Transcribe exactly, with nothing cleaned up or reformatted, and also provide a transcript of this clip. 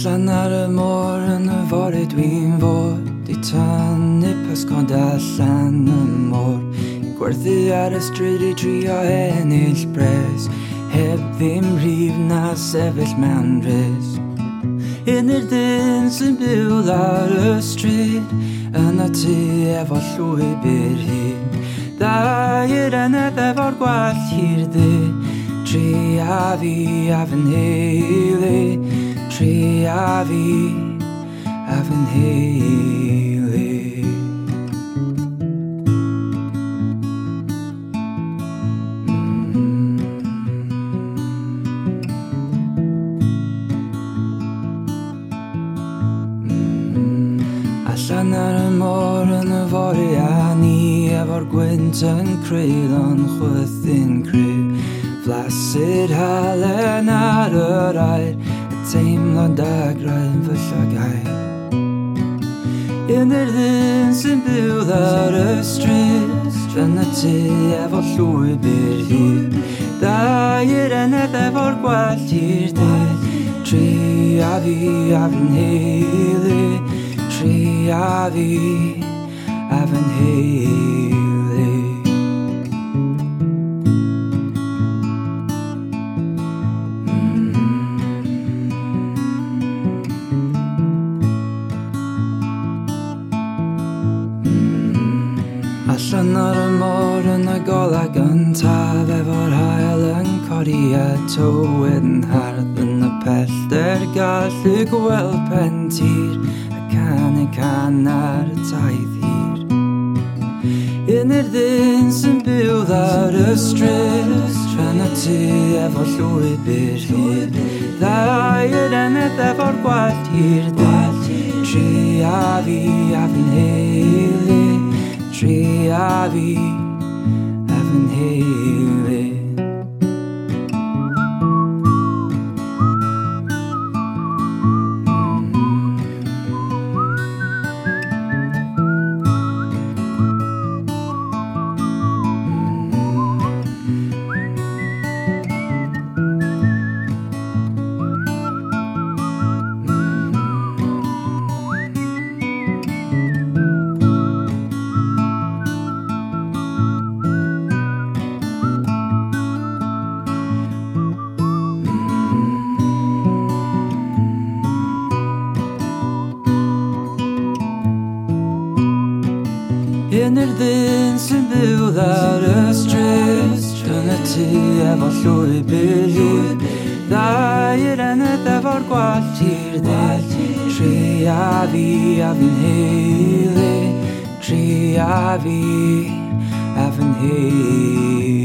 Allan ar y môr yn y fore dwi'n fod I tynnu pysgod allan y môr I gwerthu ar y stryd I trio ennill bres Heb ddim rhif na sefyll mewn risg Un i'r dyn sy'n byw ar y stryd Yn y tu efo llwybr hyn Da i'r enedd efo'r gwallt hir ddi Tri a fi a fy nheulu Tri a fi a fy nheulu Allan ar y môr yn y fore a ni efo'r gwynt yn creulon chwythu'n crew Flasus halen ar yr air y teimlo'n dagrau'n fy llygau Un i'r ddyn sy'n byw ar y stryd Yn y tu efo llwybr hir Da i'r enedd efo'r gwallt hir dyd Tri a fi a fy nheulu Tri a fi a fy nheulu Allan ar y môr yn y golau gyntaf Efo'r hael yn codi a tywyd yn hardd Yn y pellter gallu gweld pen tir A canu can ar y taith hir Un i'r ddyn sy'n byw ar y stryd Yn y tu efo llwybr hir Da i'r enedd efo'r gwallt hir dyd Tri a fi a fy nheulu Tri a fi a fy nheulu Un i'r ddyn sy'n byw ar y stryd Yn y tu efo llwybr hir Da i'r enedd efo'r gwallt hir dyd Tri a fi a fy nheulu Tri a fi a fy nheulu